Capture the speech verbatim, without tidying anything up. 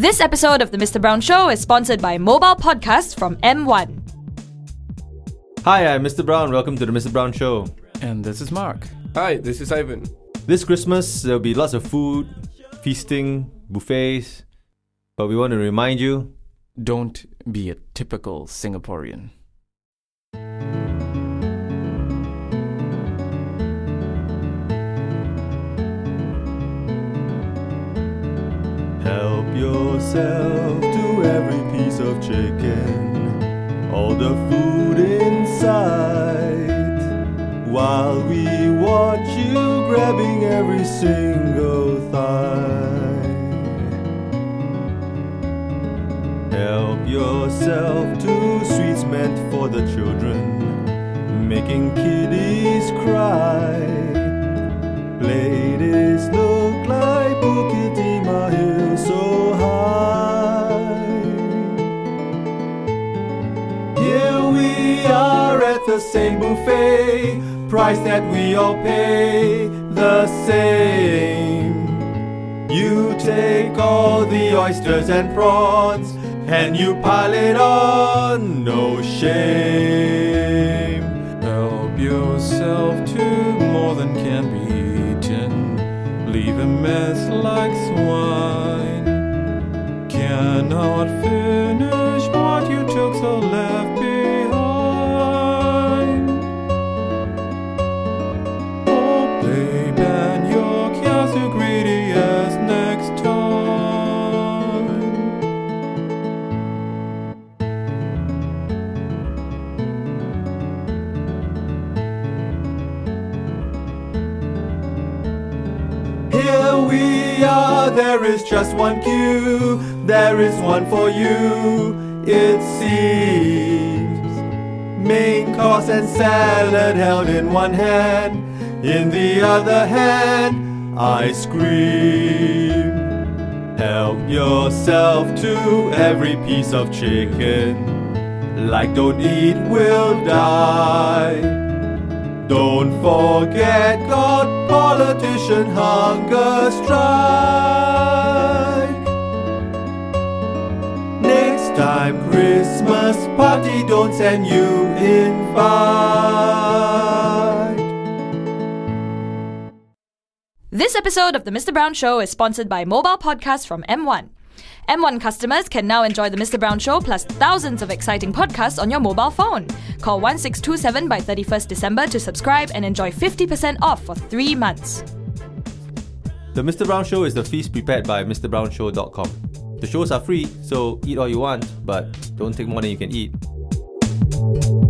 This episode of The Mister Brown Show is sponsored by mobile podcasts from M one. Hi, I'm Mister Brown. Welcome to The Mister Brown Show. And this is Mark. Hi, this is Ivan. This Christmas, there'll be lots of food, feasting, buffets. But we want to remind you, don't be a typical Singaporean. help yourself to every piece of chicken, all the food inside, while we watch you grabbing every single thigh. Help yourself to sweets meant for the children, making kiddies cry. Ladies look like Bukit Timah Hill so high. Here we are at the same buffet, price that we all pay the same. You take all the oysters and prawns and you pile it on, no shame. Help yourself to more than can be eaten. Leave a mess like swine. Cannot finish what you took, so left behind. Oh, babe, and your kiasu greedy as next time. Here we are, there is just one queue, there is one for you, it seems. Main course and salad held in one hand, in the other hand, ice cream. Help yourself to every piece of chicken, like don't eat, will die. Don't forget, God, politician hunger strike. Next time Christmas party, don't send you invite. This episode of The Mister Brown Show is sponsored by mobile podcasts from M one. M one customers can now enjoy The Mister Brown Show plus thousands of exciting podcasts on your mobile phone. Call one six two seven by thirty-first December to subscribe and enjoy fifty percent off for three months. The Mister Brown Show is the feast prepared by Mr Brown Show dot com. The shows are free, so eat all you want, but don't take more than you can eat.